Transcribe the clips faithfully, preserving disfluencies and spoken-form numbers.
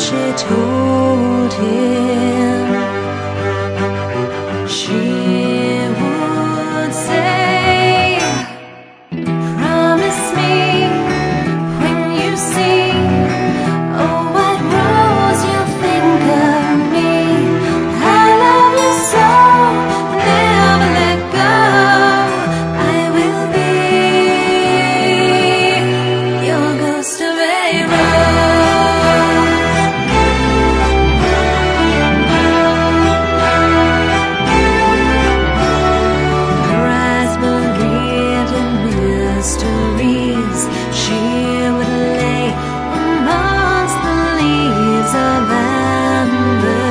she told him she would say, promise me when you see a white rose you'll think of me. I love you so, never let go. I will be your ghost of a rose. Her eyes believed in mysteries. She would lay amongst the leaves of amber.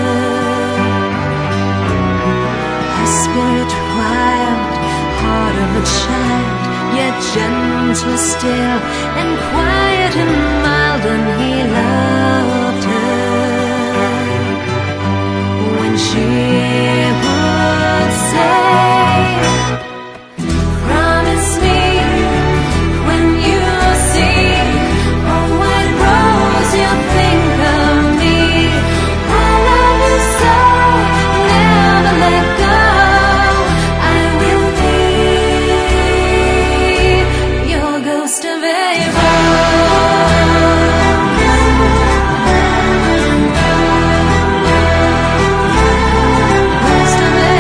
Her spirit wild, heart of a child, yet gentle still, and quiet and mild, and he loved her. When she would say, promise me when you see a white rose you'll think of me. I love you so, never let go. I will be your ghost of a Ghost of a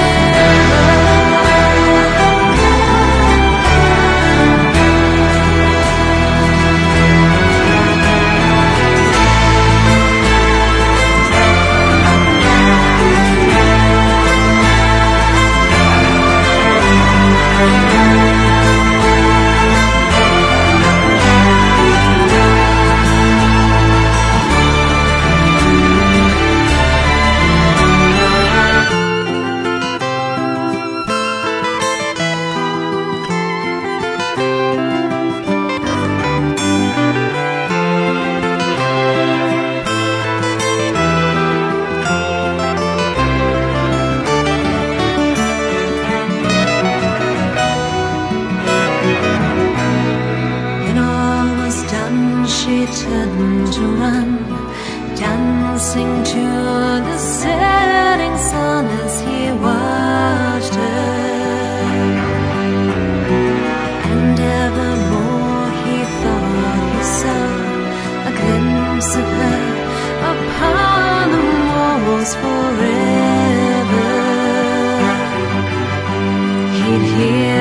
When all was done, she turned to run, dancing to the setting sun as he watched her. And evermore he thought he saw a glimpse of her upon the walls forever. He'd hear